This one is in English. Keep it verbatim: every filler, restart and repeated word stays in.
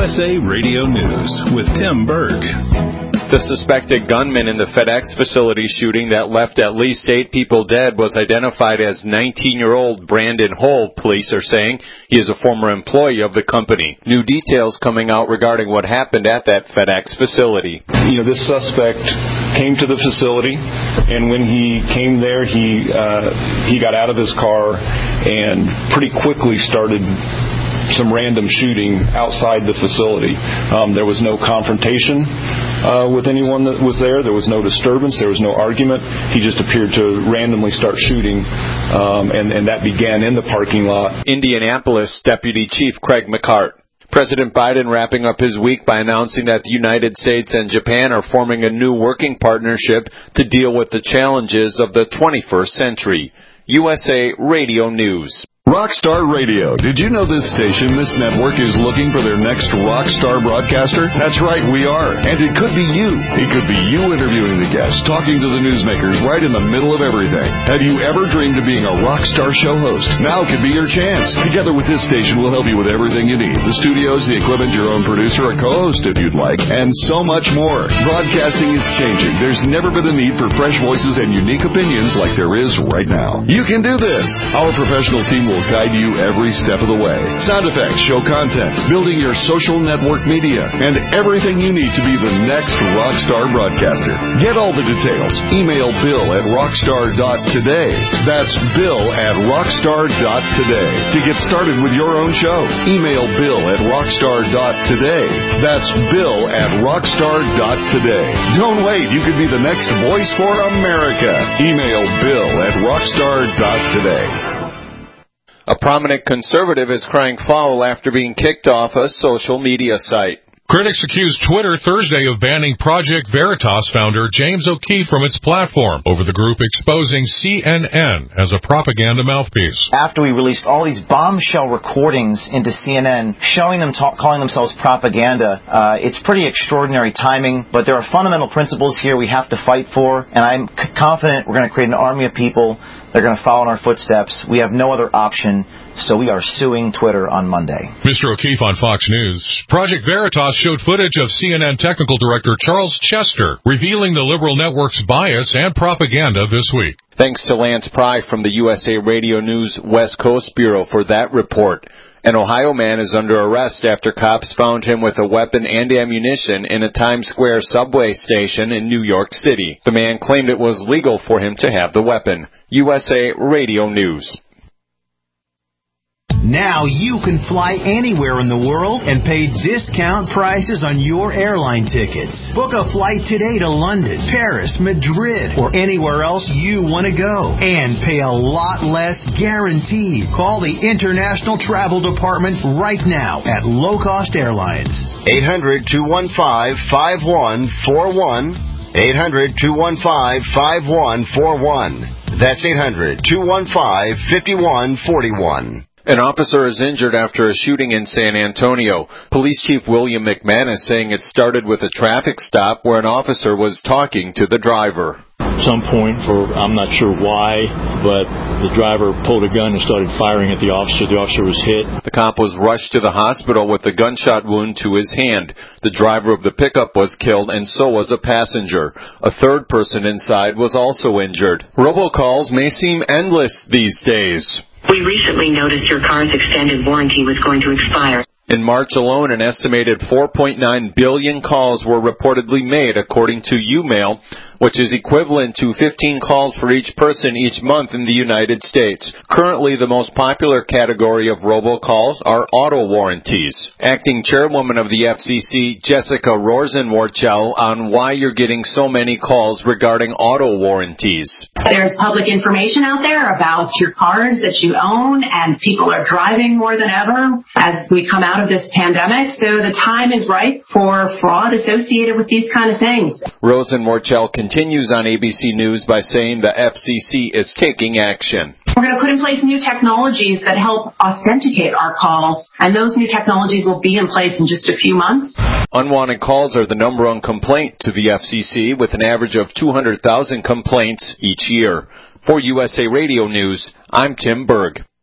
S A Radio News with Tim Berg. The suspected gunman in the FedEx facility shooting that left at least eight people dead was identified as nineteen-year-old Brandon Hull, police are saying. He is a former employee of the company. New details coming out regarding what happened at that FedEx facility. You know, this suspect came to the facility, and when he came there, he uh, he got out of his car and pretty quickly started some random shooting outside the facility. Um, there was no confrontation uh, with anyone that was there. There was no disturbance. There was no argument. He just appeared to randomly start shooting, um, and, and that began in the parking lot. Indianapolis Deputy Chief Craig McCart. President Biden wrapping up his week by announcing that the United States and Japan are forming a new working partnership to deal with the challenges of the twenty-first century. U S A Radio News. Rockstar Radio. Did you know this station, this network, is looking for their next rock star broadcaster? That's right, we are. And it could be you. It could be you interviewing the guests, talking to the newsmakers right in the middle of everything. Have you ever dreamed of being a rock star show host? Now could be your chance. Together with this station, we'll help you with everything you need. The studios, the equipment, your own producer, a co-host if you'd like, and so much more. Broadcasting is changing. There's never been a need for fresh voices and unique opinions like there is right now. You can do this. Our professional team will will guide you every step of the way. Sound effects, show content, building your social network media, and everything you need to be the next rockstar broadcaster. Get all the details. Email Bill at rockstar dot today. That's Bill at rockstar dot today. To get started with your own show, email Bill at rockstar dot today. That's Bill at rockstar dot today. Don't wait. You could be the next voice for America. Email Bill at rockstar dot today. A prominent conservative is crying foul after being kicked off a social media site. Critics accused Twitter Thursday of banning Project Veritas founder James O'Keefe from its platform over the group exposing C N N as a propaganda mouthpiece. After we released all these bombshell recordings into C N N showing them talk, calling themselves propaganda, uh, it's pretty extraordinary timing, but there are fundamental principles here we have to fight for, and I'm c- confident we're going to create an army of people that are going to follow in our footsteps. We have no other option, so we are suing Twitter on Monday. Mister O'Keefe on Fox News. Project Veritas showed footage of C N N technical director Charles Chester revealing the liberal network's bias and propaganda this week. Thanks to Lance Pry from the U S A Radio News West Coast Bureau for that report. An Ohio man is under arrest after cops found him with a weapon and ammunition in a Times Square subway station in New York City. The man claimed it was legal for him to have the weapon. U S A Radio News. Now you can fly anywhere in the world and pay discount prices on your airline tickets. Book a flight today to London, Paris, Madrid, or anywhere else you want to go. And pay a lot less guaranteed. Call the International Travel Department right now at Low Cost Airlines. eight hundred, two one five, five one four one. eight hundred, two one five, five one four one. That's eight hundred, two one five, five one four one. An officer is injured after a shooting in San Antonio. Police Chief William McManus saying it started with a traffic stop where an officer was talking to the driver. Some point, for I'm not sure why, but the driver pulled a gun and started firing at the officer. The officer was hit. The cop was rushed to the hospital with a gunshot wound to his hand. The driver of the pickup was killed, and so was a passenger. A third person inside was also injured. Robocalls may seem endless these days. We recently noticed your car's extended warranty was going to expire. In March alone, an estimated four point nine billion calls were reportedly made, according to YouMail, which is equivalent to fifteen calls for each person each month in the United States. Currently, the most popular category of robocalls are auto warranties. Acting chairwoman of the F C C, Jessica Rosenworcel, on why you're getting so many calls regarding auto warranties. There's public information out there about your cars that you own, and people are driving more than ever as we come out of this pandemic. So the time is right for fraud associated with these kind of things. Rosenworcel continues on A B C News by saying the F C C is taking action. We're going to put in place new technologies that help authenticate our calls, and those new technologies will be in place in just a few months. Unwanted calls are the number one complaint to the F C C, with an average of two hundred thousand complaints each year. For U S A Radio News, I'm Tim Berg.